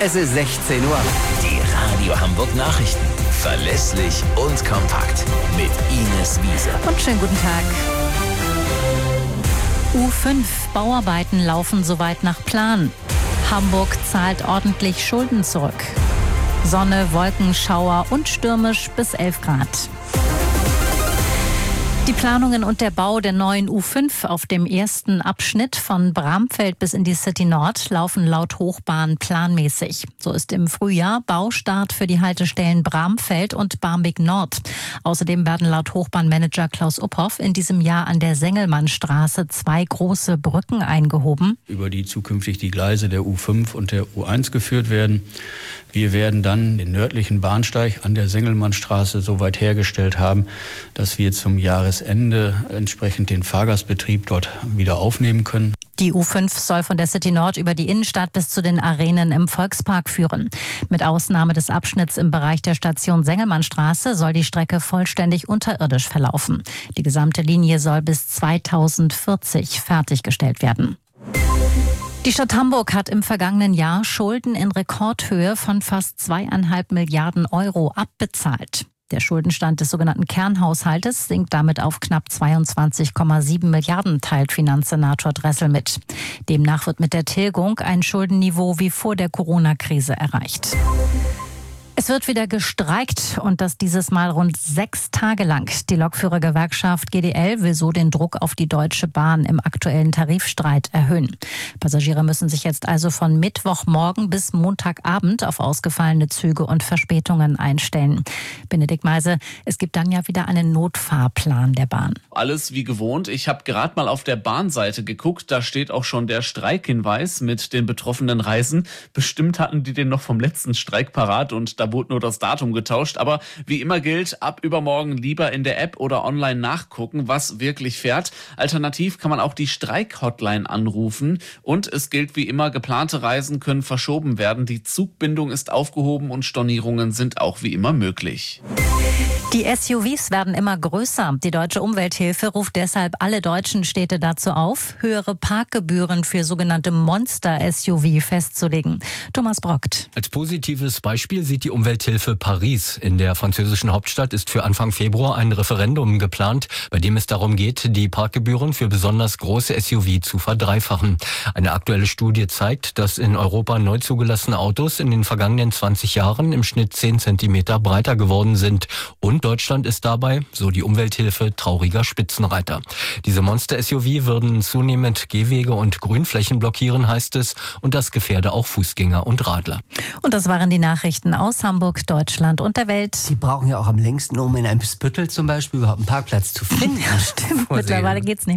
Es ist 16 Uhr. Die Radio Hamburg Nachrichten. Verlässlich und kompakt. Mit Ines Wiese. Und schönen guten Tag. U5 Bauarbeiten laufen soweit nach Plan. Hamburg zahlt ordentlich Schulden zurück. Sonne, Wolken, Schauer und stürmisch bis 11 Grad. Die Planungen und der Bau der neuen U5 auf dem ersten Abschnitt von Bramfeld bis in die City Nord laufen laut Hochbahn planmäßig. So ist im Frühjahr Baustart für die Haltestellen Bramfeld und Barmbek Nord. Außerdem werden laut Hochbahnmanager Klaus Uphoff in diesem Jahr an der Sengelmannstraße 2 große Brücken eingehoben, über die zukünftig die Gleise der U5 und der U1 geführt werden. Wir werden dann den nördlichen Bahnsteig an der Sengelmannstraße so weit hergestellt haben, dass wir zum Jahresende entsprechend den Fahrgastbetrieb dort wieder aufnehmen können. Die U5 soll von der City Nord über die Innenstadt bis zu den Arenen im Volkspark führen. Mit Ausnahme des Abschnitts im Bereich der Station Sengelmannstraße soll die Strecke vollständig unterirdisch verlaufen. Die gesamte Linie soll bis 2040 fertiggestellt werden. Die Stadt Hamburg hat im vergangenen Jahr Schulden in Rekordhöhe von fast 2,5 Milliarden Euro abbezahlt. Der Schuldenstand des sogenannten Kernhaushaltes sinkt damit auf knapp 22,7 Milliarden, teilt Finanzsenator Dressel mit. Demnach wird mit der Tilgung ein Schuldenniveau wie vor der Corona-Krise erreicht. Es wird wieder gestreikt und das dieses Mal rund 6 Tage lang. Die Lokführergewerkschaft GDL will so den Druck auf die Deutsche Bahn im aktuellen Tarifstreit erhöhen. Passagiere müssen sich jetzt also von Mittwochmorgen bis Montagabend auf ausgefallene Züge und Verspätungen einstellen. Benedikt Meise, es gibt dann ja wieder einen Notfahrplan der Bahn. Alles wie gewohnt. Ich habe gerade mal auf der Bahnseite geguckt. Da steht auch schon der Streikhinweis mit den betroffenen Reisen. Bestimmt hatten die den noch vom letzten Streik parat und da wurde nur das Datum getauscht. Aber wie immer gilt, ab übermorgen lieber in der App oder online nachgucken, was wirklich fährt. Alternativ kann man auch die Streik-Hotline anrufen. Und es gilt wie immer, geplante Reisen können verschoben werden. Die Zugbindung ist aufgehoben und Stornierungen sind auch wie immer möglich. Die SUVs werden immer größer. Die Deutsche Umwelthilfe ruft deshalb alle deutschen Städte dazu auf, höhere Parkgebühren für sogenannte Monster-SUV festzulegen. Thomas Brockt. Als positives Beispiel sieht die Umwelthilfe Paris. In der französischen Hauptstadt ist für Anfang Februar ein Referendum geplant, bei dem es darum geht, die Parkgebühren für besonders große SUV zu verdreifachen. Eine aktuelle Studie zeigt, dass in Europa neu zugelassene Autos in den vergangenen 20 Jahren im Schnitt 10 Zentimeter breiter geworden sind. Und Deutschland ist dabei, so die Umwelthilfe, trauriger Spitzenreiter. Diese Monster-SUV würden zunehmend Gehwege und Grünflächen blockieren, heißt es, und das gefährde auch Fußgänger und Radler. Und das waren die Nachrichten aus Hamburg, Deutschland und der Welt. Sie brauchen ja auch am längsten, um in einem Spüttel zum Beispiel überhaupt einen Parkplatz zu finden. Ja, stimmt. Mittlerweile geht's nicht.